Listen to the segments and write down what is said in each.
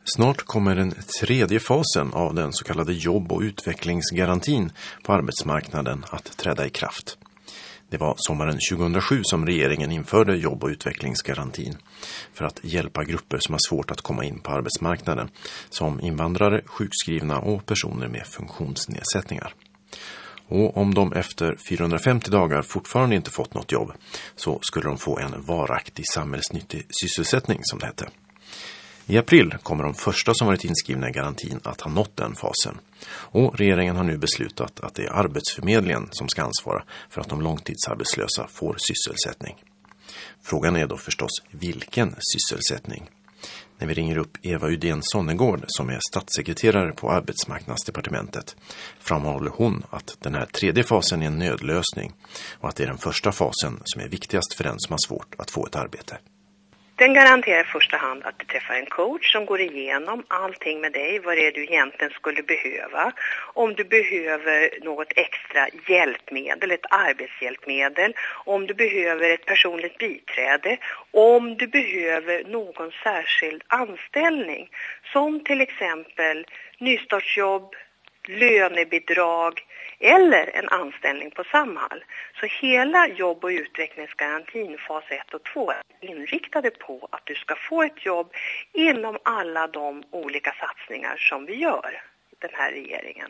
Snart kommer den tredje fasen av den så kallade jobb- och utvecklingsgarantin på arbetsmarknaden att träda i kraft. Det var sommaren 2007 som regeringen införde jobb- och utvecklingsgarantin för att hjälpa grupper som har svårt att komma in på arbetsmarknaden, som invandrare, sjukskrivna och personer med funktionsnedsättningar. Och om de efter 450 dagar fortfarande inte fått något jobb så skulle de få en varaktig samhällsnyttig sysselsättning, som det hette. I april kommer de första som varit inskrivna i garantin att ha nått den fasen. Och regeringen har nu beslutat att det är Arbetsförmedlingen som ska ansvara för att de långtidsarbetslösa får sysselsättning. Frågan är då förstås vilken sysselsättning. När vi ringer upp Eva Udén Sonnegård som är statssekreterare på Arbetsmarknadsdepartementet framhåller hon att den här tredje fasen är en nödlösning och att det är den första fasen som är viktigast för den som har svårt att få ett arbete. Den garanterar i första hand att du träffar en coach som går igenom allting med dig, vad det är du egentligen skulle behöva. Om du behöver något extra hjälpmedel, ett arbetshjälpmedel, om du behöver ett personligt biträde, om du behöver någon särskild anställning, som till exempel nystartsjobb, lönebidrag eller en anställning på Samhall. Så hela jobb- och utvecklingsgarantin fas 1 och 2 är inriktade på att du ska få ett jobb inom alla de olika satsningar som vi gör, den här regeringen.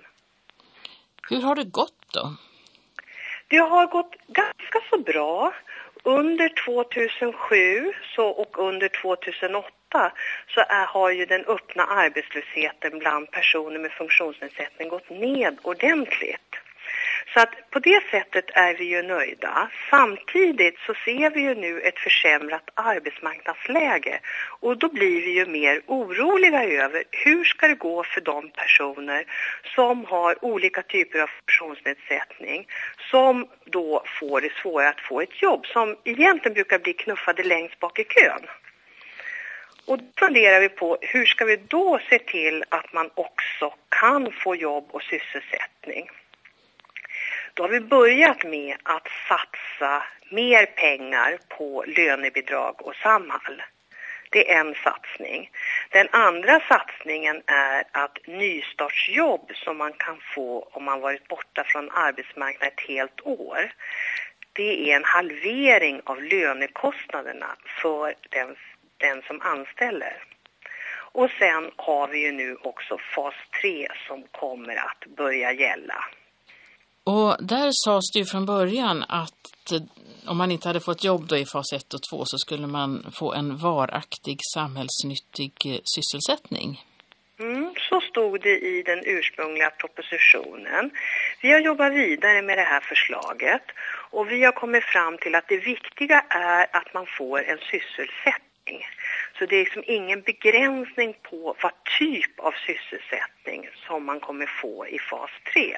Hur har det gått då? Det har gått ganska så bra. Under 2007 och under 2008 har ju den öppna arbetslösheten bland personer med funktionsnedsättning gått ned ordentligt. Så att på det sättet är vi ju nöjda. Samtidigt så ser vi ju nu ett försämrat arbetsmarknadsläge och då blir vi ju mer oroliga över hur ska det gå för de personer som har olika typer av funktionsnedsättning, som då får det svårare att få ett jobb, som egentligen brukar bli knuffade längst bak i kön. Och då funderar vi på hur ska vi då se till att man också kan få jobb och sysselsättning. Då har vi börjat med att satsa mer pengar på lönebidrag och Samhall. Det är en satsning. Den andra satsningen är att nystartsjobb som man kan få om man varit borta från arbetsmarknaden ett helt år. Det är en halvering av lönekostnaderna för den som anställer. Och sen har vi ju nu också fas 3 som kommer att börja gälla. Och där sades det ju från början att om man inte hade fått jobb då i fas 1 och 2 så skulle man få en varaktig samhällsnyttig sysselsättning. Så stod det i den ursprungliga propositionen. Vi har jobbat vidare med det här förslaget och vi har kommit fram till att det viktiga är att man får en sysselsättning. Så det är liksom ingen begränsning på vad typ av sysselsättning som man kommer få i fas 3.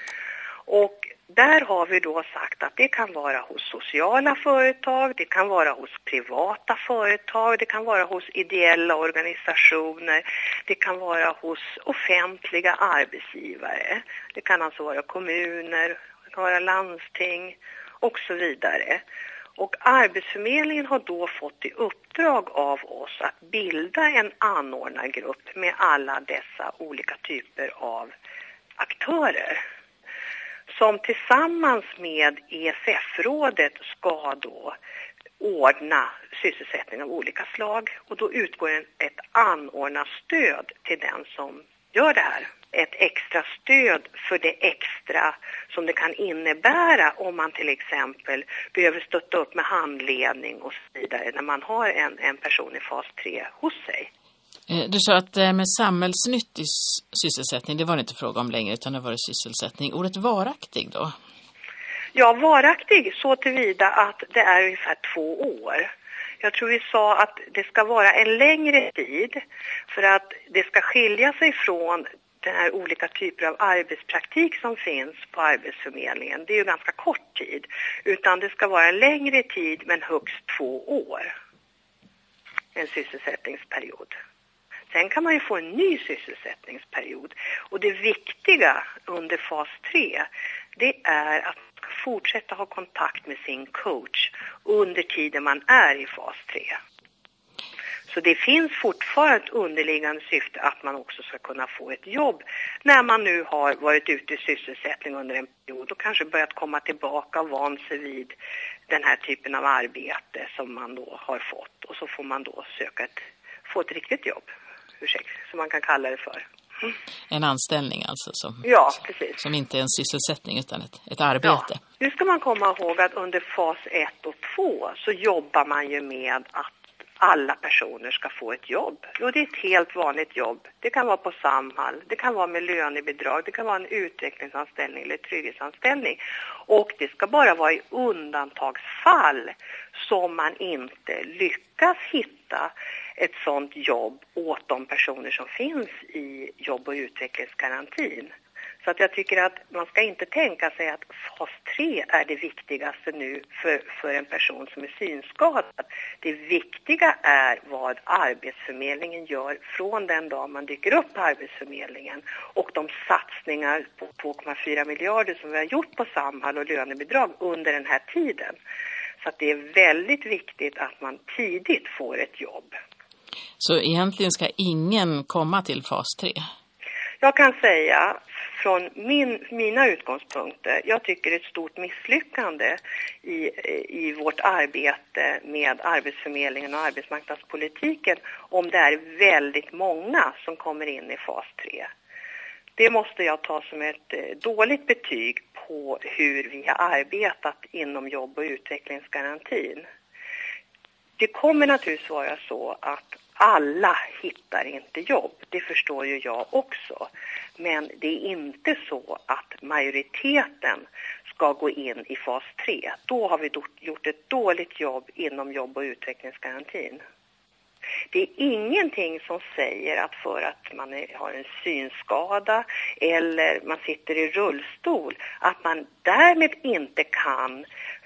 Och där har vi då sagt att det kan vara hos sociala företag, det kan vara hos privata företag, det kan vara hos ideella organisationer, det kan vara hos offentliga arbetsgivare. Det kan alltså vara kommuner, det kan vara landsting och så vidare. Och Arbetsförmedlingen har då fått i uppdrag av oss att bilda en anordnargrupp med alla dessa olika typer av aktörer, som tillsammans med ESF-rådet ska då ordna sysselsättning av olika slag. Och då utgår ett anordnarstöd till den som gör det här. Ett extra stöd för det extra som det kan innebära om man till exempel behöver stötta upp med handledning och så vidare när man har en person i fas 3 hos sig. Du sa att med samhällsnyttig sysselsättning, det var det inte fråga om längre utan det var sysselsättning. Ordet varaktig då? Ja, varaktig så tillvida att det är ungefär 2 år. Jag tror vi sa att det ska vara en längre tid för att det ska skilja sig från den här olika typer av arbetspraktik som finns på Arbetsförmedlingen. Det är ju ganska kort tid, utan det ska vara en längre tid men högst 2 år. En sysselsättningsperiod. Sen kan man ju få en ny sysselsättningsperiod. Och det viktiga under fas 3, det är att man ska fortsätta ha kontakt med sin coach under tiden man är i fas 3. Så det finns fortfarande ett underliggande syfte att man också ska kunna få ett jobb när man nu har varit ute i sysselsättning under en period och kanske börjat komma tillbaka och van sig vid den här typen av arbete som man då har fått. Och så får man då få ett riktigt jobb, som man kan kalla det för. En anställning alltså som inte är en sysselsättning utan ett arbete. Ja. Nu ska man komma ihåg att under fas 1 och 2 så jobbar man ju med att alla personer ska få ett jobb. Och det är ett helt vanligt jobb. Det kan vara på Samhall, det kan vara med lönebidrag, det kan vara en utvecklingsanställning eller trygghetsanställning. Och det ska bara vara i undantagsfall som man inte lyckas hitta ett sådant jobb åt de personer som finns i jobb- och utvecklingsgarantin. Så att jag tycker att man ska inte tänka sig att fas 3 är det viktigaste nu för en person som är synskadad. Det viktiga är vad Arbetsförmedlingen gör från den dag man dyker upp på Arbetsförmedlingen. Och de satsningar på 2,4 miljarder som vi har gjort på Samhall och lönebidrag under den här tiden. Så att det är väldigt viktigt att man tidigt får ett jobb. Så egentligen ska ingen komma till fas 3? Jag kan säga från mina utgångspunkter, jag tycker det är ett stort misslyckande i vårt arbete med Arbetsförmedlingen och arbetsmarknadspolitiken om det är väldigt många som kommer in i fas 3. Det måste jag ta som ett dåligt betyg på hur vi har arbetat inom jobb- och utvecklingsgarantin. Det kommer naturligtvis vara så att alla hittar inte jobb, det förstår ju jag också. Men det är inte så att majoriteten ska gå in i fas 3. Då har vi gjort ett dåligt jobb inom jobb- och utvecklingsgarantin. Det är ingenting som säger att för att man har en synskada eller man sitter i rullstol att man därmed inte kan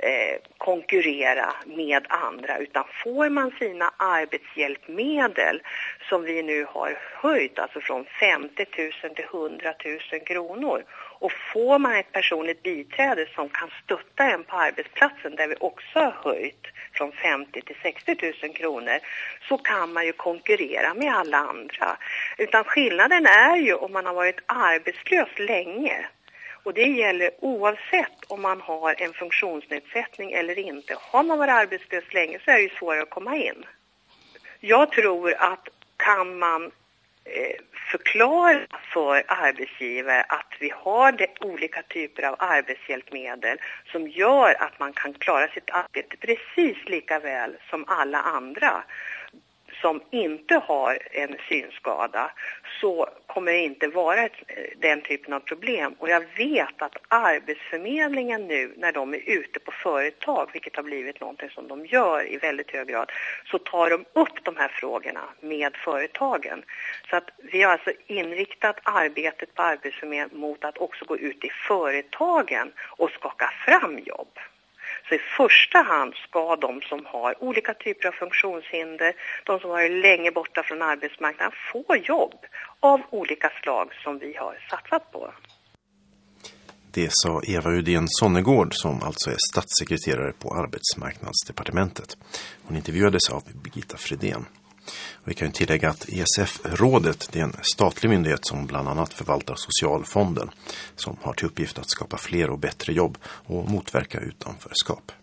konkurrera med andra, utan får man sina arbetshjälpmedel som vi nu har höjt, alltså från 50 000 till 100 000 kronor, och får man ett personligt biträde som kan stötta en på arbetsplatsen där vi också har höjt från 50 till 60 000 kronor, så kan man ju konkurrera med alla andra. Utan skillnaden är ju om man har varit arbetslös länge. Och det gäller oavsett om man har en funktionsnedsättning eller inte. Har man varit arbetslös länge så är det ju svårare att komma in. Jag tror att kan man förklara för arbetsgivare att vi har olika typer av arbetshjälpmedel som gör att man kan klara sitt arbete precis lika väl som alla andra som inte har en synskada, så kommer det inte vara den typen av problem. Och jag vet att Arbetsförmedlingen nu, när de är ute på företag, vilket har blivit någonting som de gör i väldigt hög grad, så tar de upp de här frågorna med företagen. Så att vi har alltså inriktat arbetet på Arbetsförmedlingen mot att också gå ut i företagen och skaka fram jobb. Så i första hand ska de som har olika typer av funktionshinder, de som varit länge borta från arbetsmarknaden, få jobb av olika slag som vi har satsat på. Det sa Eva Udén Sonnegård, som alltså är statssekreterare på Arbetsmarknadsdepartementet. Hon intervjuades av Birgitta Fredén. Och vi kan ju tillägga att ESF-rådet är en statlig myndighet som bland annat förvaltar socialfonden, som har till uppgift att skapa fler och bättre jobb och motverka utanförskap.